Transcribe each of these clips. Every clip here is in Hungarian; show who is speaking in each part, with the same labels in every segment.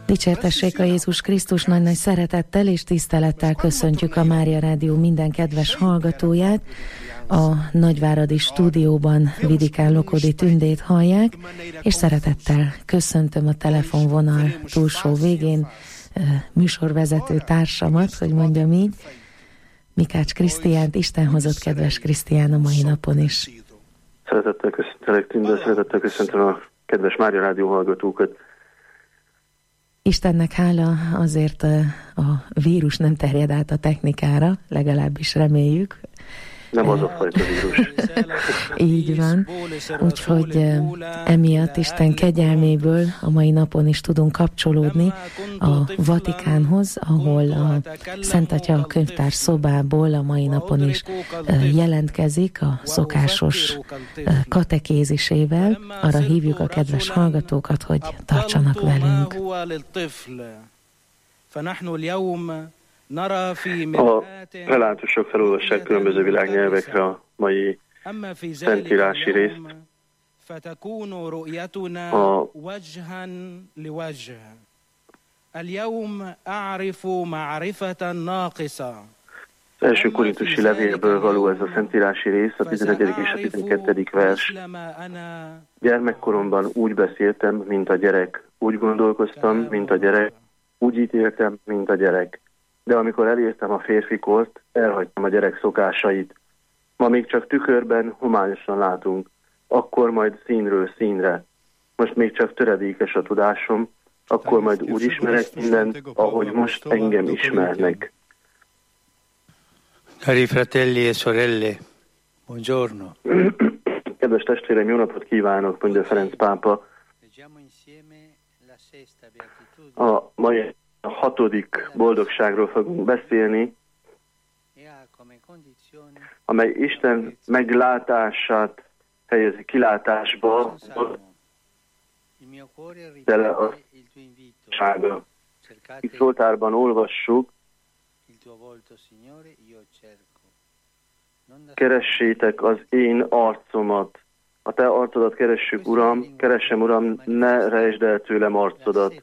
Speaker 1: Dicsértessék a Jézus Krisztus, nagy-nagy szeretettel és tisztelettel köszöntjük a Mária Rádió minden kedves hallgatóját. A nagyváradi stúdióban Vidikán Lokodi Tündét hallják, és szeretettel köszöntöm a telefonvonal túlsó végén műsorvezető társamat, hogy mondjam így, Mikács Krisztiánt. Isten hozott, kedves Krisztián, a mai napon is.
Speaker 2: Szeretettel köszöntelek, Tünde, szeretettel köszöntöm a kedves Mária Rádió hallgatókat.
Speaker 1: Istennek hála, azért a vírus nem terjed át a technikára, legalábbis reméljük.
Speaker 2: Nem az a fajta vírus.
Speaker 1: Így van. Úgyhogy emiatt Isten kegyelméből a mai napon is tudunk kapcsolódni a Vatikánhoz, ahol a Szent Atya könyvtár szobából a mai napon is jelentkezik a szokásos katekézisével. Arra hívjuk a kedves hallgatókat, hogy tartsanak velünk.
Speaker 2: A relátusok felolvassák különböző világnyelvekre a mai szentírási részt. Az első korintusi levélből való ez a szentírási rész, a 11. és a 12. vers. Gyermekkoromban úgy beszéltem, mint a gyerek, úgy gondolkoztam, mint a gyerek, úgy ítéltem, mint a gyerek. De amikor elértem a férfikort, elhagytam a gyerek szokásait. Ma még csak tükörben homályosan látunk, akkor majd színről színre. Most még csak töredékes a tudásom, akkor majd úgy ismerek mindent, ahogy most engem ismernek.
Speaker 3: Cari fratelli e sorelle, buongiorno.
Speaker 2: Kedves testvéreim, jó napot kívánok, mondja Ferenc pápa. A mai a 6. boldogságról fogunk beszélni, amely Isten meglátását helyezi kilátásba, tele a sága. Itt Zsoltárban olvassuk: keressétek az én arcomat. A te arcodat keressük, Uram, keressem, Uram, ne rejtsd el tőlem arcodat.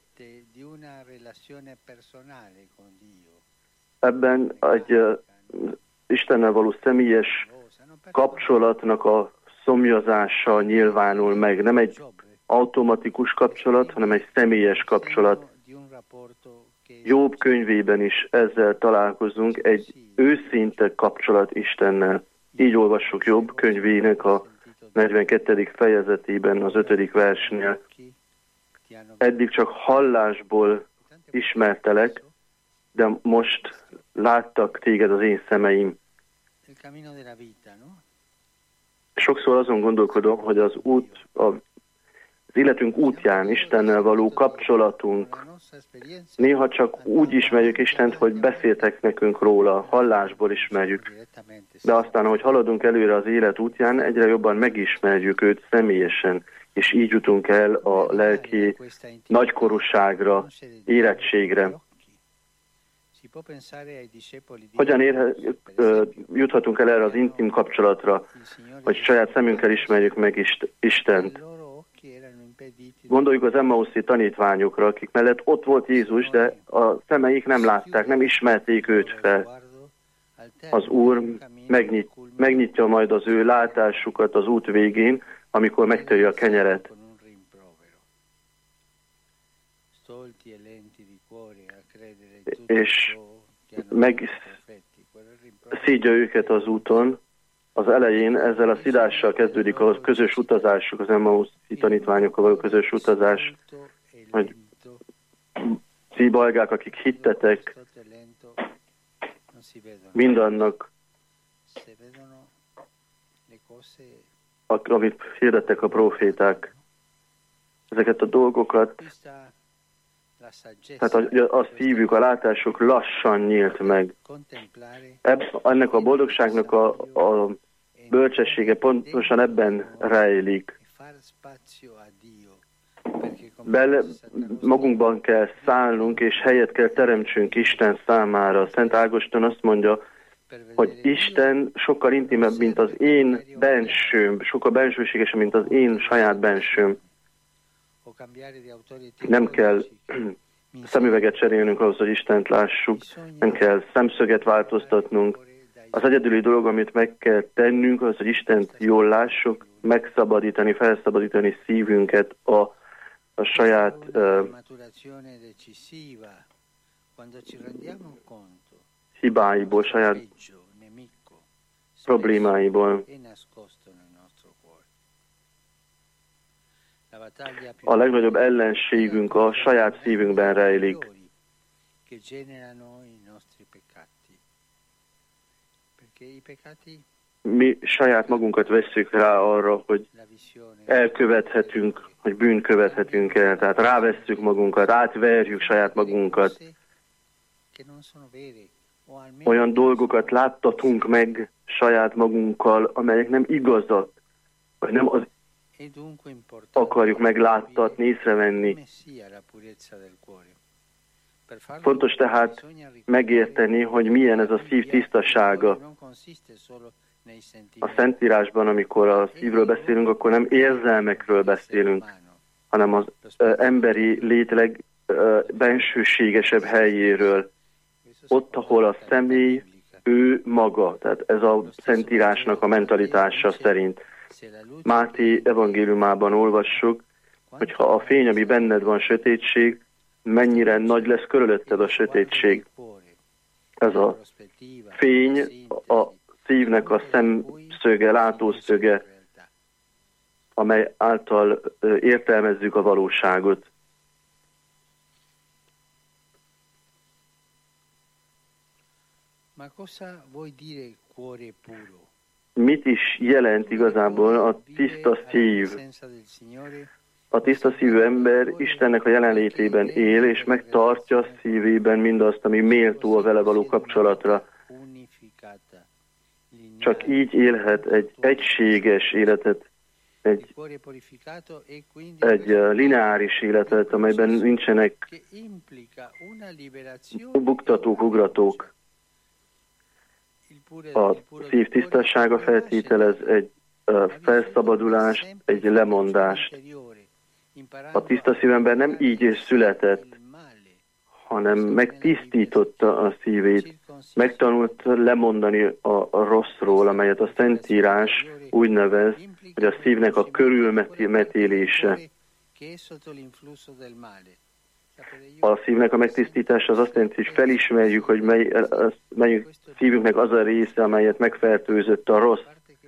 Speaker 2: Ebben egy Istennel való személyes kapcsolatnak a szomjazása nyilvánul meg. Nem egy automatikus kapcsolat, hanem egy személyes kapcsolat. Jobb könyvében is ezzel találkozunk, egy őszinte kapcsolat Istennel. Így olvassuk Jobb könyvének a 42. fejezetében, az 5. versnél. Eddig csak hallásból ismertelek, de most láttak téged az én szemeim. Sokszor azon gondolkodom, hogy az életünk útján Istennel való kapcsolatunk, néha csak úgy ismerjük Istent, hogy beszéltek nekünk róla, hallásból ismerjük. De aztán, ahogy haladunk előre az élet útján, egyre jobban megismerjük őt személyesen, és így jutunk el a lelki nagykorúságra, érettségre. Hogyan juthatunk el erre az intim kapcsolatra, hogy saját szemünkkel ismerjük meg Istent? Gondoljuk az Emmauszi tanítványokra, akik mellett ott volt Jézus, de a szemeik nem látták, nem ismerték őt fel. Az Úr megnyitja majd az ő látásukat az út végén, amikor megtöri a kenyeret. És megszídja őket az úton. Az elején ezzel a szidással kezdődik a közös utazásuk, az Emmauszi tanítványokkal való közös utazás, hogy szíbalgák, akik hittetek, mindannak, amit hirdettek a próféták. Ezeket a dolgokat, tehát azt hívjuk, a látásuk lassan nyílt meg. Ennek a boldogságnak a bölcsessége pontosan ebben rejlik. Magunkban kell szállnunk, és helyet kell teremtsünk Isten számára. Szent Ágoston azt mondja, hogy Isten sokkal intimebb, mint az én bensőm, sokkal bensőségesebb, mint az én saját bensőm. Nem kell szemüveget cserélnünk ahhoz, hogy Istent lássuk, nem kell szemszöget változtatnunk. Az egyedüli dolog, amit meg kell tennünk, az, hogy Istent jól lássuk, megszabadítani, felszabadítani szívünket a saját hibáiból, saját problémáiból. A legnagyobb ellenségünk a saját szívünkben rejlik. Mi saját magunkat vesszük rá arra, hogy elkövethetünk, hogy bűnt követhetünk el. Tehát rávesszük magunkat, átverjük saját magunkat. Olyan dolgokat láttatunk meg saját magunkkal, amelyek nem igazak, vagy nem az akarjuk megláttatni, észrevenni. Fontos tehát megérteni, hogy milyen ez a szív tisztasága. A Szentírásban, amikor a szívről beszélünk, akkor nem érzelmekről beszélünk, hanem az emberi lét legbensőségesebb helyéről. Ott, ahol a személy, ő maga. Tehát ez a Szentírásnak a mentalitása szerint. Máté evangéliumában olvassuk, hogy ha a fény, ami benned van, sötétség, mennyire nagy lesz körülötted a sötétség. Ez a fény, a szívnek a szemszöge, látószöge, amely által értelmezzük a valóságot. Mit is jelent igazából a tiszta szív? A tiszta szívű ember Istennek a jelenlétében él, és megtartja a szívében mindazt, ami méltó a vele való kapcsolatra. Csak így élhet egy egységes életet, egy lineáris életet, amelyben nincsenek buktatók, ugratók. A szív tisztassága feltételez egy felszabadulást, egy lemondást. A tiszta szívember nem így született, hanem megtisztította a szívét, megtanult lemondani a rosszról, amelyet a Szentírás úgy nevez, hogy a szívnek a körülmetélése. A szívnek a megtisztítása az azt jelenti, hogy felismerjük, hogy mely szívünknek az a része, amelyet megfertőzött a rossz.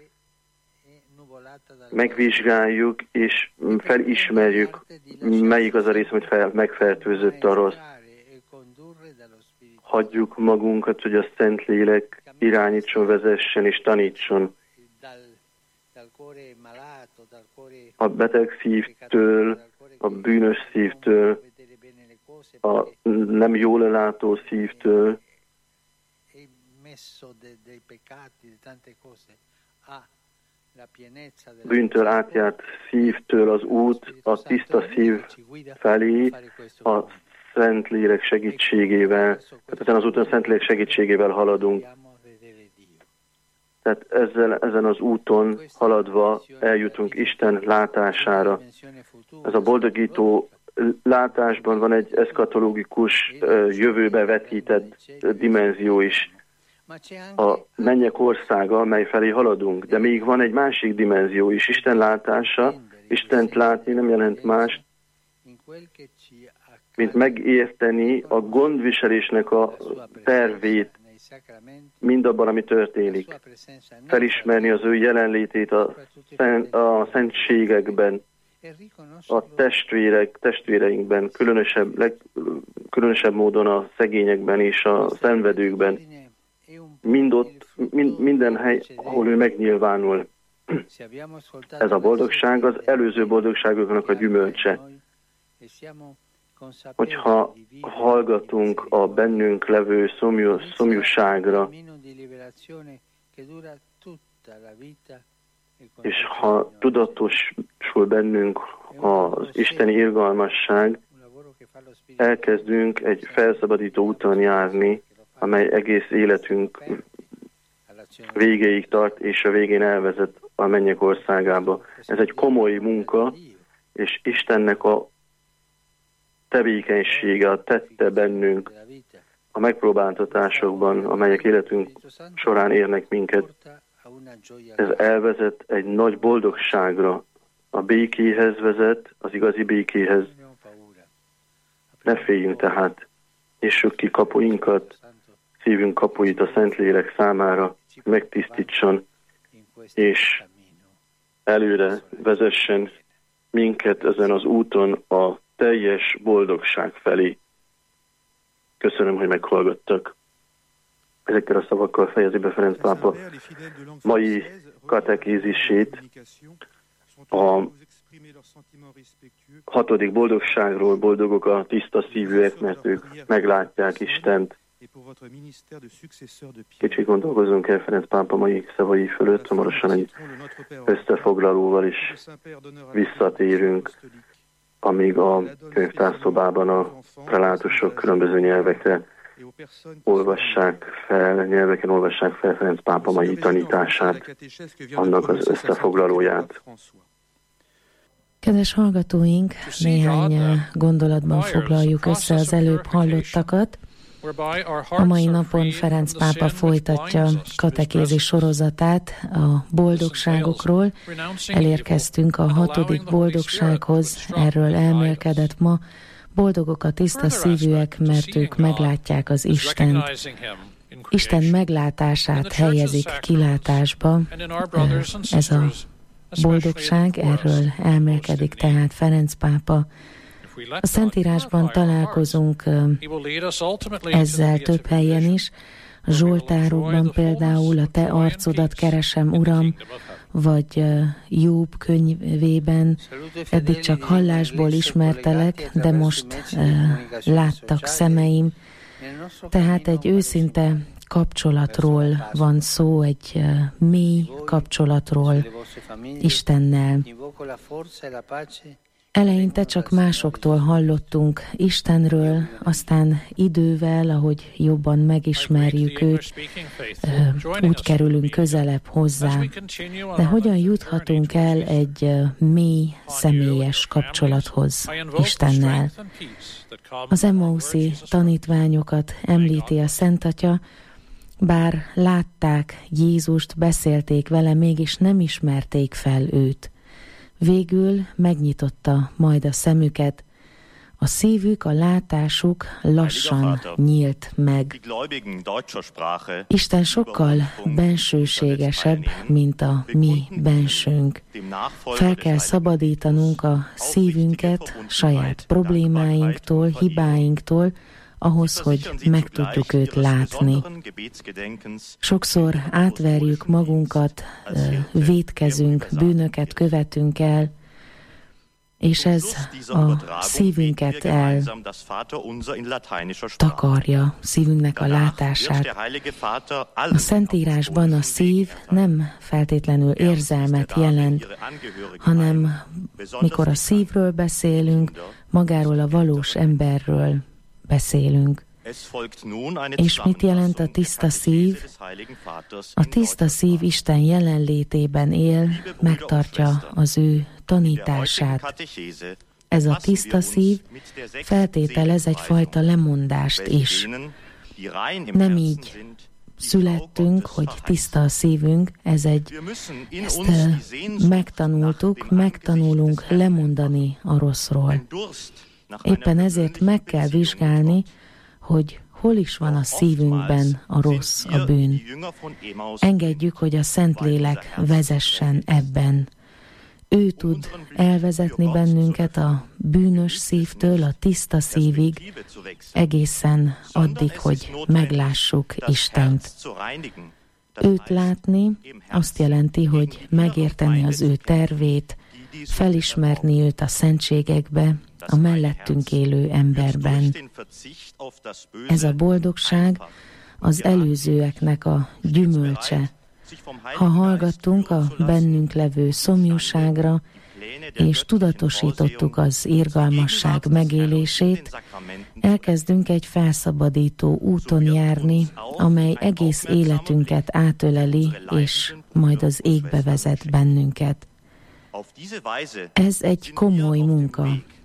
Speaker 2: Megvizsgáljuk és felismerjük, melyik az a rész, amit megfertőzött a rossz. Hagyjuk magunkat, hogy a Szentlélek irányítson, vezessen és tanítson. A beteg szívtől, a bűnös szívtől, a nem jól látó szívtől, bűntől átjárt szívtől az út a tiszta szív felé a Szentlélek segítségével. Tehát ezen az úton a Szentlélek segítségével haladunk. Tehát ezen az úton haladva eljutunk Isten látására. Ez a boldogító látásban van egy eszkatológikus, jövőbe vetített dimenzió is. A mennyek országa, amely felé haladunk, de még van egy másik dimenzió is, Isten látása. Istent látni nem jelent más, mint megérteni a gondviselésnek a tervét mindabban, ami történik. Felismerni az ő jelenlétét a szentségekben, a testvéreinkben, különösebb módon a szegényekben és a szenvedőkben. Minden hely, ahol ő megnyilvánul. Ez a boldogság az előző boldogságoknak a gyümölcse. Hogyha hallgatunk a bennünk levő szomjúságra, és ha tudatosul bennünk az isteni irgalmasság, elkezdünk egy felszabadító úton járni, amely egész életünk végéig tart, és a végén elvezet a mennyek országába. Ez egy komoly munka, és Istennek a tevékenysége, a tette bennünk a megpróbáltatásokban, amelyek életünk során érnek minket. Ez elvezet egy nagy boldogságra, a békéhez vezet, az igazi békéhez. Ne féljünk tehát, nyissuk ki kapuinkat, szívünk kapuit a Szentlélek számára, megtisztítson, és előre vezessen minket ezen az úton a teljes boldogság felé. Köszönöm, hogy meghallgattak. Ezekkel a szavakkal fejezi be Ferenc pápa mai katekézisét a 6. boldogságról. Boldogok a tiszta szívűek, mert ők meglátják Istent. Kicsit gondolkozunk el Ferenc pápa mai szavai fölött, hamarosan egy összefoglalóval is visszatérünk, amíg a könyvtárszobában a prelátusok különböző nyelveken olvassák fel Ferenc pápa mai tanítását, annak az összefoglalóját.
Speaker 1: Kedves hallgatóink, néhány gondolatban foglaljuk össze az előbb hallottakat. A mai napon Ferenc pápa folytatja katekézis sorozatát a boldogságokról. Elérkeztünk a 6. boldogsághoz, erről elmélkedett ma. Boldogok a tiszta szívűek, mert ők meglátják az Istent. Isten meglátását helyezik kilátásba. Ez a boldogság, erről elmélkedik tehát Ferenc pápa. A Szentírásban találkozunk ezzel több helyen is. A Zsoltárokban például a te arcodat keresem, Uram, vagy Jobb könyvében eddig csak hallásból ismertelek, de most láttak szemeim. Tehát egy őszinte kapcsolatról van szó, egy mély kapcsolatról Istennel. Eleinte csak másoktól hallottunk Istenről, aztán idővel, ahogy jobban megismerjük őt, úgy kerülünk közelebb hozzá. De hogyan juthatunk el egy mély, személyes kapcsolathoz Istennel? Az Emmauszi tanítványokat említi a Szent Atya, bár látták Jézust, beszélték vele, mégis nem ismerték fel őt. Végül megnyitotta majd a szemüket, a szívük, a látásuk lassan nyílt meg. Isten sokkal bensőségesebb, mint a mi bensőnk. Fel kell szabadítanunk a szívünket saját problémáinktól, hibáinktól, ahhoz, hogy meg tudjuk őt látni. Sokszor átverjük magunkat, vétkezünk, bűnöket követünk el, és ez a szívünket eltakarja, szívünknek a látását. A Szentírásban a szív nem feltétlenül érzelmet jelent, hanem mikor a szívről beszélünk, magáról a valós emberről beszélünk. És mit jelent a tiszta szív? A tiszta szív Isten jelenlétében él, megtartja az ő tanítását. Ez a tiszta szív feltételez egyfajta lemondást is. Nem így születtünk, hogy tiszta a szívünk, ezt megtanulunk lemondani a rosszról. Éppen ezért meg kell vizsgálni, hogy hol is van a szívünkben a rossz, a bűn. Engedjük, hogy a Szentlélek vezessen ebben. Ő tud elvezetni bennünket a bűnös szívtől a tiszta szívig, egészen addig, hogy meglássuk Istent. Őt látni azt jelenti, hogy megérteni az ő tervét, felismerni őt a szentségekbe, a mellettünk élő emberben. Ez a boldogság az előzőeknek a gyümölcse. Ha hallgattunk a bennünk levő szomjúságra, és tudatosítottuk az irgalmasság megélését, elkezdünk egy felszabadító úton járni, amely egész életünket átöleli, és majd az égbe vezet bennünket. Ez egy komoly munka,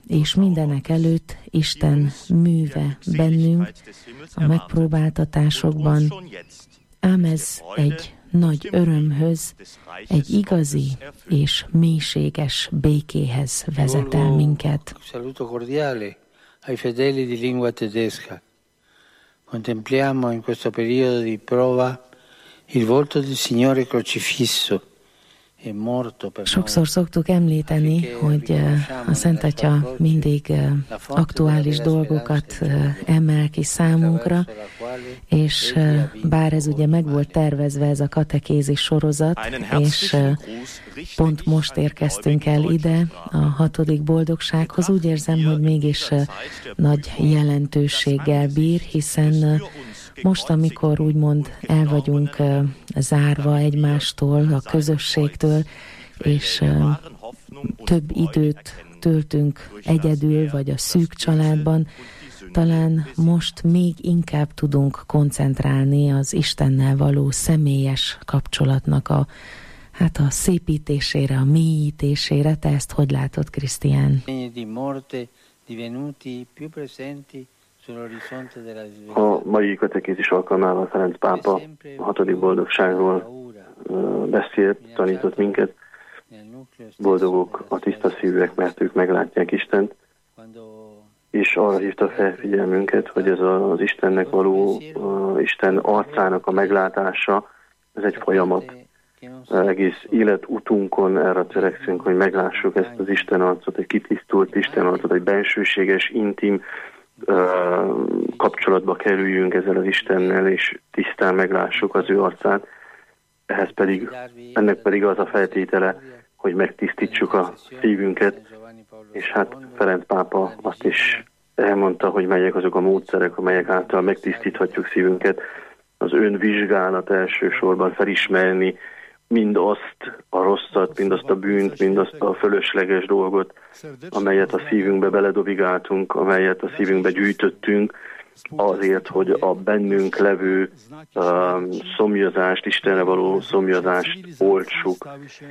Speaker 1: és mindenek előtt Isten műve bennünk a megpróbáltatásokban, ám ez egy nagy örömhöz, egy igazi és mélységes békéhez vezet el minket.
Speaker 3: Saluto cordiale ai fedeli di lingua tedesca. Contempliamo in questo periodo di prova il volto del Signore crocifisso.
Speaker 1: Sokszor szoktuk említeni, hogy a Szent Atya mindig aktuális dolgokat emel ki számunkra, és bár ez ugye meg volt tervezve, ez a katekézis sorozat, és pont most érkeztünk el ide a 6. boldogsághoz, úgy érzem, hogy mégis nagy jelentőséggel bír, hiszen most, amikor úgymond el vagyunk zárva egymástól, a közösségtől, és több időt töltünk egyedül, vagy a szűk családban, talán most még inkább tudunk koncentrálni az Istennel való személyes kapcsolatnak a szépítésére, a mélyítésére. Te ezt hogy látod, Krisztián?
Speaker 2: A mai katekézis alkalmával Ferenc pápa a 6. boldogságról beszélt, tanított minket. Boldogok a tiszta szívűek, mert ők meglátják Istent, és arra hívta fel figyelmünket, hogy ez az Istennek való, Isten arcának a meglátása, ez egy folyamat. Egész életutunkon erre törekszünk, hogy meglássuk ezt az Isten arcot, egy kitisztult Isten arcot, egy bensőséges, intim kapcsolatba kerüljünk ezzel az Istennel, és tisztán meglássuk az ő arcát. Ennek pedig az a feltétele, hogy megtisztítsuk a szívünket, és hát Ferenc pápa azt is elmondta, hogy melyek azok a módszerek, amelyek által megtisztíthatjuk szívünket. Az önvizsgálat elsősorban, felismerni mindazt a rosszat, mindazt a bűnt, mindazt a fölösleges dolgot, amelyet a szívünkbe beledobigáltunk, amelyet a szívünkbe gyűjtöttünk, azért, hogy a bennünk levő szomjazást, Istenre való szomjazást oltsuk.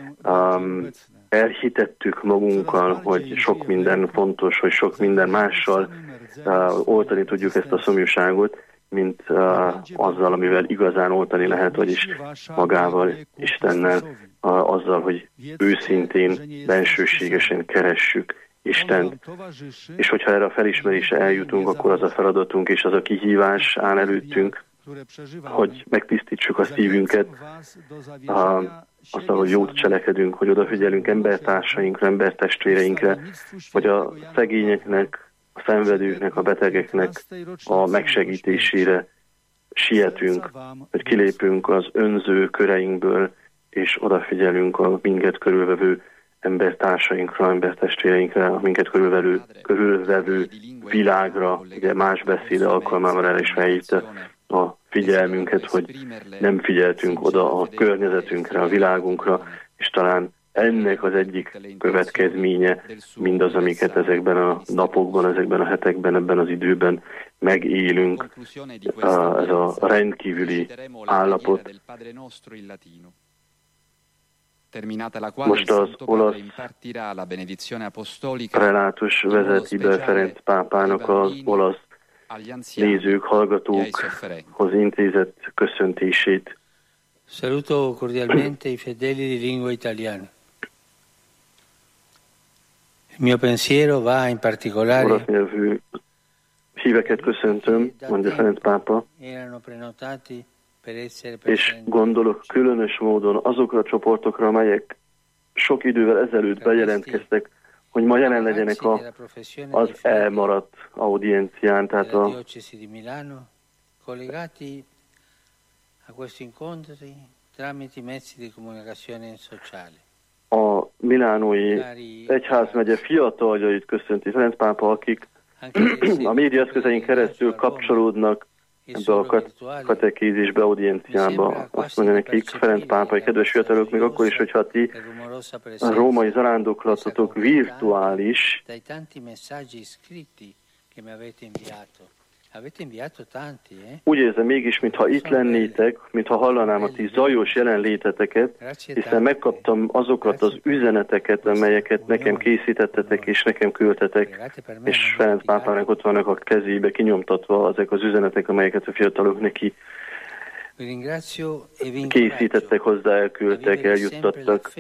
Speaker 2: Elhitettük magunkkal, hogy sok minden fontos, hogy sok minden mással oltani tudjuk ezt a szomjúságot, mint azzal, amivel igazán oltani lehet, vagyis magával, Istennel, azzal, hogy őszintén, bensőségesen keressük Istent. És hogyha erre a felismerésre eljutunk, akkor az a feladatunk és az a kihívás áll előttünk, hogy megtisztítsuk a szívünket, azt, hogy jót cselekedünk, hogy odafigyelünk embertársainkra, embertestvéreinkre, hogy a szegényeknek, a szenvedőknek, a betegeknek a megsegítésére sietünk, hogy kilépünk az önző köreinkből, és odafigyelünk a minket körülvevő embertársainkra, embertestvéreinkre, a minket körülvevő világra. Ugye más beszéde alkalmával erre is felhívta a figyelmünket, hogy nem figyeltünk oda a környezetünkre, a világunkra, és talán ennek az egyik következménye mindaz, amiket ezekben a napokban, ezekben a hetekben, ebben az időben megélünk, ez a rendkívüli állapot. Most az olasz prelátus vezeti be Ferenc pápának az olasz nézők, hallgatókhoz intézett köszöntését.
Speaker 3: Saluto cordialmente i fedeli di lingua italiana. Il mio pensiero va in particolare.
Speaker 2: Olasz nyelvű híveket köszöntöm, mondja Ferenc pápa, és gondolok különös módon azokra a csoportokra, amelyek sok idővel ezelőtt bejelentkeztek, hogy ma jelen legyenek az elmaradt audiencián, tehát a milánói egyházmegye fiataljait köszönti Ferenc pápa, akik a médiaeszközein keresztül kapcsolódnak ebbe a katekézisbe, audienciába. Azt mondja nekik Ferenc pápa, hogy kedves fiatalok, még akkor is, hogyha ti a római zarándoklatotok virtuális, Úgy érzem mégis, mintha itt lennétek, mintha hallanám a ti zajos jelenléteteket, hiszen megkaptam azokat az üzeneteket, amelyeket nekem készítettetek és nekem küldtetek, és Ferenc pápának ott vannak a kezébe kinyomtatva ezek az üzenetek, amelyeket a fiatalok neki készítettek hozzá, elküldtek, eljuttattak.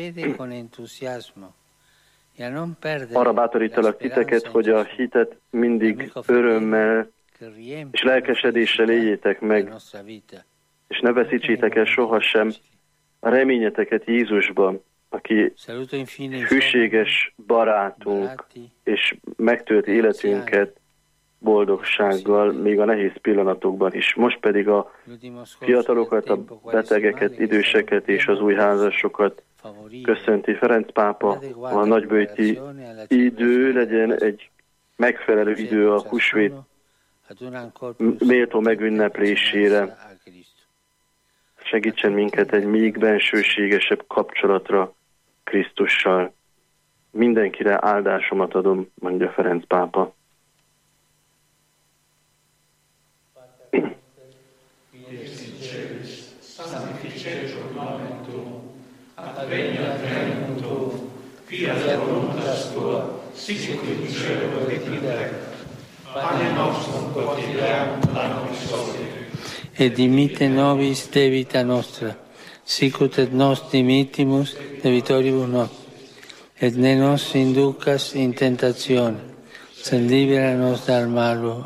Speaker 2: Arra bátorítalak titeket, hogy a hitet mindig örömmel és lelkesedéssel éljétek meg, és ne veszítsétek el sohasem a reményeteket Jézusban, aki hűséges barátunk, és megtölt életünket boldogsággal, még a nehéz pillanatokban is. Most pedig a fiatalokat, a betegeket, időseket és az új házasokat köszönti Ferenc pápa. A nagyböjti idő legyen egy megfelelő idő a húsvét méltó megünneplésére. Segítsen minket egy még bensőségesebb kapcsolatra Krisztussal. Mindenkire áldásomat adom, mondja Ferenc pápa.
Speaker 4: Adveniat regnum tuum, fiat voluntas tua, sicut in cielo et in terra. Pane nostrum quotidianum da nobis hodie.
Speaker 3: Et dimitte nobis debita nostra, sicut et nos dimittimus debitoribus nostri. Et ne nos inducas in tentatione, sed libera nos dal malo.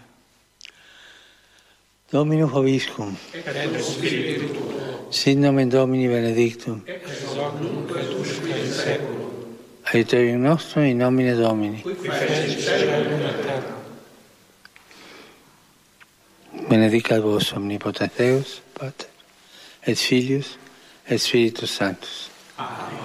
Speaker 3: Dominus vobiscum.
Speaker 4: Et spiritu tuo.
Speaker 3: Sit nomen Domini benedictum.
Speaker 4: Ex hoc nunc et usque in saeculum.
Speaker 3: Aiuterium nostrum in nomine Domini.
Speaker 4: Qui fecit caelum et terra.
Speaker 3: Benedicat vos omnipotens Deus, Pater, et Filius, et Spiritus Sanctus.
Speaker 4: Amen.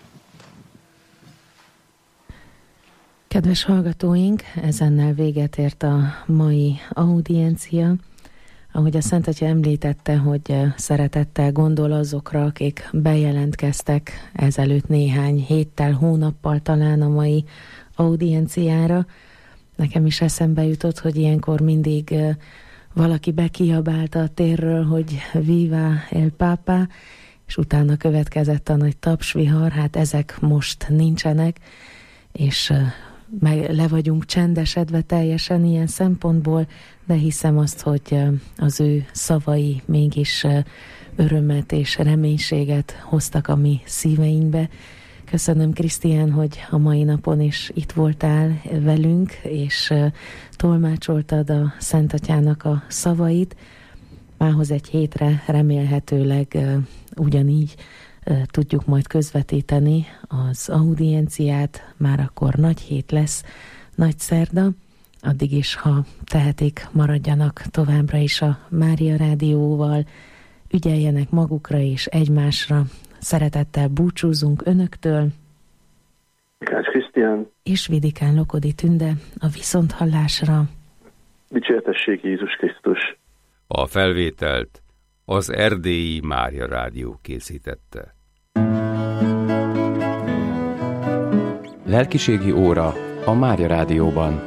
Speaker 1: Kedves hallgatóink, ezennel véget ért a mai audiencia. Ahogy a Szent Atya említette, hogy szeretettel gondol azokra, akik bejelentkeztek ezelőtt néhány héttel, hónappal talán a mai audienciára. Nekem is eszembe jutott, hogy ilyenkor mindig valaki bekiabálta a térről, hogy Viva el Papa, és utána következett a nagy tapsvihar. Hát ezek most nincsenek, és meg le vagyunk csendesedve teljesen ilyen szempontból, de hiszem azt, hogy az ő szavai mégis örömet és reménységet hoztak a mi szíveinkbe. Köszönöm, Krisztián, hogy a mai napon is itt voltál velünk, és tolmácsoltad a Szent Atyának a szavait. Mához egy hétre remélhetőleg ugyanígy tudjuk majd közvetíteni az audienciát, már akkor nagy hét lesz, nagy szerda. Addig is, ha tehetik, maradjanak továbbra is a Mária Rádióval, ügyeljenek magukra és egymásra. Szeretettel búcsúzunk önöktől.
Speaker 2: Mikács Krisztián.
Speaker 1: És Vidikán Lokodi Tünde, a viszonthallásra.
Speaker 2: Dicsértessék Jézus Krisztus.
Speaker 5: A felvételt az Erdélyi Mária Rádió készítette.
Speaker 6: Lelkiségi óra a Mária Rádióban.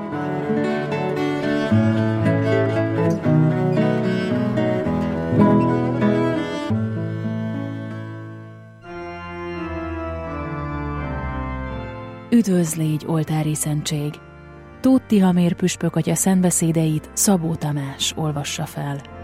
Speaker 7: Üdvözlégy, oltári szentség! Tóth Tihamér püspök atya szentbeszédeit Szabó Tamás olvassa fel.